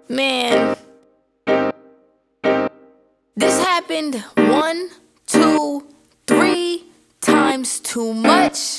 Man, this happened 1, 2, 3 times too much.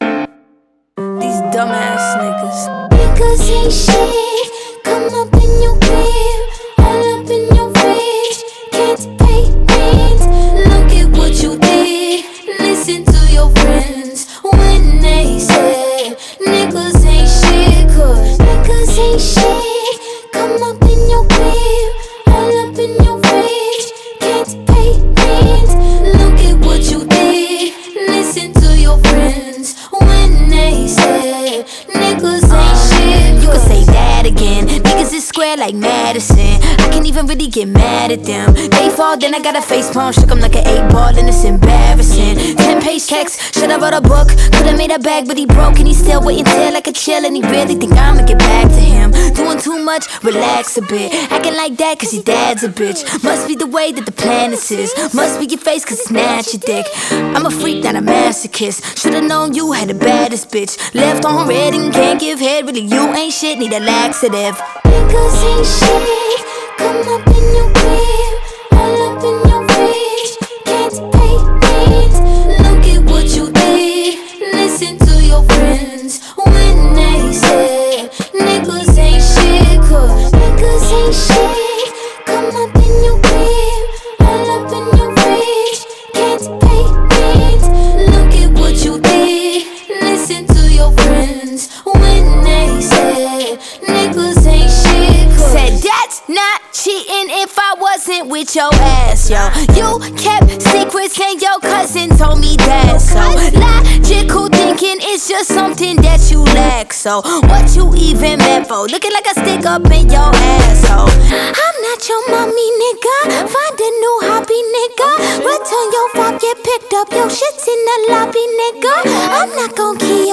These dumbass niggas. Niggas ain't shit. Come up in your crib, all up in your fridge. Can't pay rent. Look at what you did. Listen to your friends when they say niggas ain't shit. Cause niggas ain't shit. Come up in your crib, all up in your fridge. Can't pay rent. Look at what you did. Listen to your friends when they say niggas ain't shit. You can say that again. Niggas is square like Madison. I can't even really get mad at them. They fall, then I got a face palm. Shook 'em like an 8-ball and it's embarrassing. 10-page checks, should've wrote a book. Could've made a bag, but he broke and he's still waiting till like a chill. And he really think I'ma get back to him. Doing too much, relax a bit. Acting like that cause your dad's a bitch. Must be the way that the planet is. Must be your face cause it's snatch your dick. I'm a freak, not a masochist. Should've known you had the baddest bitch. Left on red and can't give head. Really you ain't shit, need a laxative. Niggas ain't shit. Come up in your crib, all up in your fridge. Can't pay rent. Look at what you did. Listen to your friends when they say niggas ain't shit. Cause niggas ain't shit. Come up in your crib, all up in your fridge. Can't pay rent. Look at what you did. Listen to your friends when they say niggas ain't shit. Said that's not cheating if I wasn't with your ass, yo. You kept secrets and your cousin told me that. So logical thinking is just something that you lack. So what you even meant for? Looking like a stick up in your asshole. I'm not your mommy, nigga. Find a new hobby, nigga. Return your phone, get picked up. Your shit's in the lobby, nigga. I'm not gon' keep